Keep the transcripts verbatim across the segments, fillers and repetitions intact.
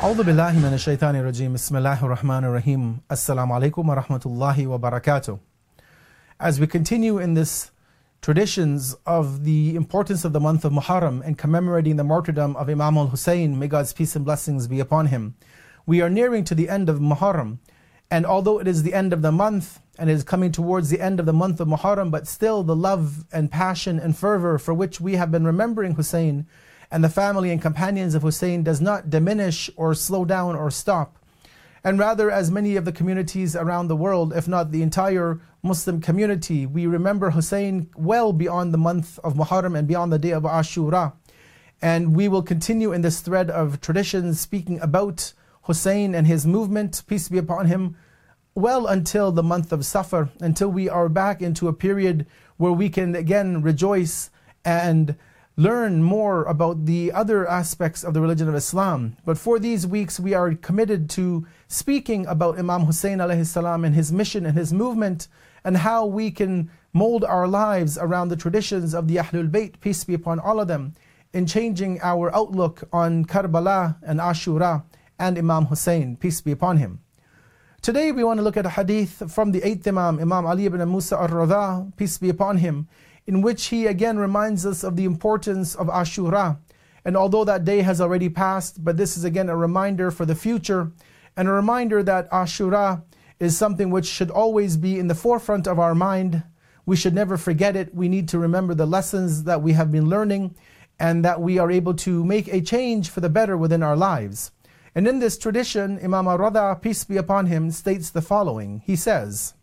A'udhu billahi minash shaitani rajim. Bismillahir Rahmanir Rahim. Assalamu alaikum wa rahmatullahi wa barakatuh. As we continue in this traditions of the importance of the month of Muharram and commemorating the martyrdom of Imam al-Hussein, may God's peace and blessings be upon him, we are nearing to the end of Muharram. And although it is the end of the month and it is coming towards the end of the month of Muharram, but still the love and passion and fervor for which we have been remembering Hussein and the family and companions of Hussein does not diminish or slow down or stop. And rather, as many of the communities around the world, if not the entire Muslim community, we remember Hussein well beyond the month of Muharram and beyond the day of Ashura. And we will continue in this thread of traditions speaking about Hussein and his movement, peace be upon him, well until the month of Safar, until we are back into a period where we can again rejoice and learn more about the other aspects of the religion of Islam. But for these weeks we are committed to speaking about Imam Hussein alayhi salam and his mission and his movement, and how we can mold our lives around the traditions of the Ahlul Bayt, peace be upon all of them, in changing our outlook on Karbala and Ashura and Imam Hussein, peace be upon him. Today we want to look at a hadith from the eighth Imam, Imam Ali ibn Musa al-Radha, peace be upon him, in which he again reminds us of the importance of Ashura. And although that day has already passed, but this is again a reminder for the future, and a reminder that Ashura is something which should always be in the forefront of our mind. We should never forget it. We need to remember the lessons that we have been learning, and that we are able to make a change for the better within our lives. And in this tradition, Imam al-Radha, peace be upon him, states the following. He says,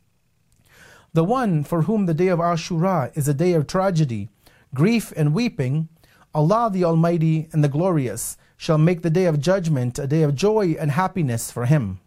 "The one for whom the day of Ashura is a day of tragedy, grief and weeping, Allah the Almighty and the Glorious shall make the day of judgment a day of joy and happiness for him."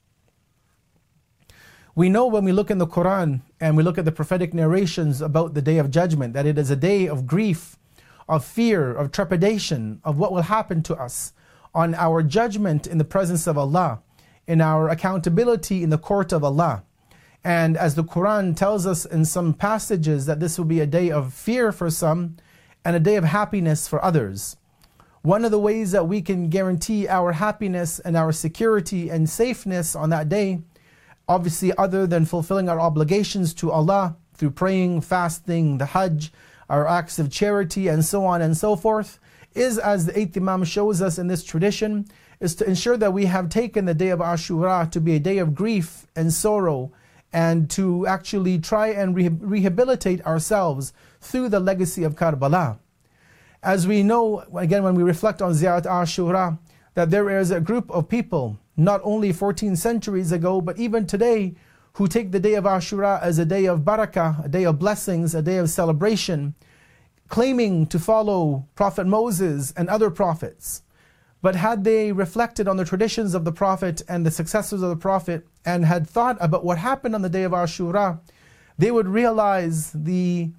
We know when we look in the Quran and we look at the prophetic narrations about the day of judgment, that it is a day of grief, of fear, of trepidation, of what will happen to us on our judgment in the presence of Allah, in our accountability in the court of Allah. And as the Quran tells us in some passages, that this will be a day of fear for some and a day of happiness for others. One of the ways that we can guarantee our happiness and our security and safeness on that day, obviously other than fulfilling our obligations to Allah through praying, fasting, the Hajj, our acts of charity and so on and so forth, is, as the eighth Imam shows us in this tradition, is to ensure that we have taken the day of Ashura to be a day of grief and sorrow, and to actually try and re- rehabilitate ourselves through the legacy of Karbala. As we know, again, when we reflect on Ziyarat Ashura, that there is a group of people, not only fourteen centuries ago, but even today, who take the day of Ashura as a day of barakah, a day of blessings, a day of celebration, claiming to follow Prophet Moses and other prophets. But had they reflected on the traditions of the Prophet and the successors of the Prophet, and had thought about what happened on the day of Ashura, they would realize the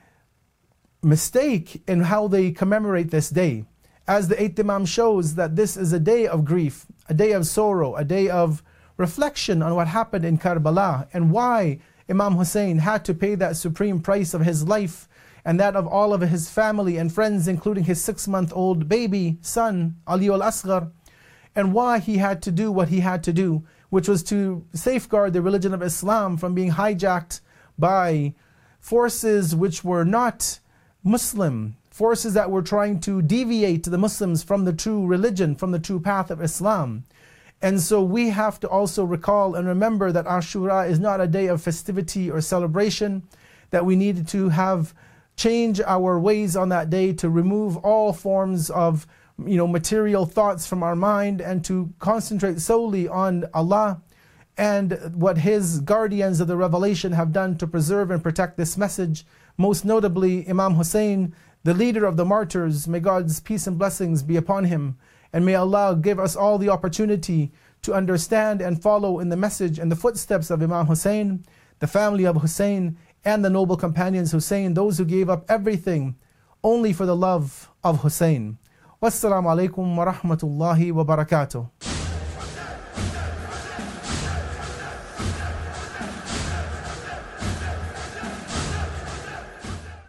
mistake in how they commemorate this day. As the eighth Imam shows, that this is a day of grief, a day of sorrow, a day of reflection on what happened in Karbala, and why Imam Hussein had to pay that supreme price of his life and that of all of his family and friends, including his six-month-old baby son, Ali al-Asghar, and why he had to do what he had to do, which was to safeguard the religion of Islam from being hijacked by forces which were not Muslim, forces that were trying to deviate the Muslims from the true religion, from the true path of Islam. And so we have to also recall and remember that Ashura is not a day of festivity or celebration, that we needed to have change our ways on that day to remove all forms of you know, material thoughts from our mind, and to concentrate solely on Allah and what His guardians of the revelation have done to preserve and protect this message. Most notably, Imam Hussein, the leader of the martyrs, may God's peace and blessings be upon him. And may Allah give us all the opportunity to understand and follow in the message and the footsteps of Imam Hussein, the family of Hussein, and the noble companions Hussein, those who gave up everything only for the love of Hussein. Wassalamu alaikum wa rahmatullahi wa barakatuh.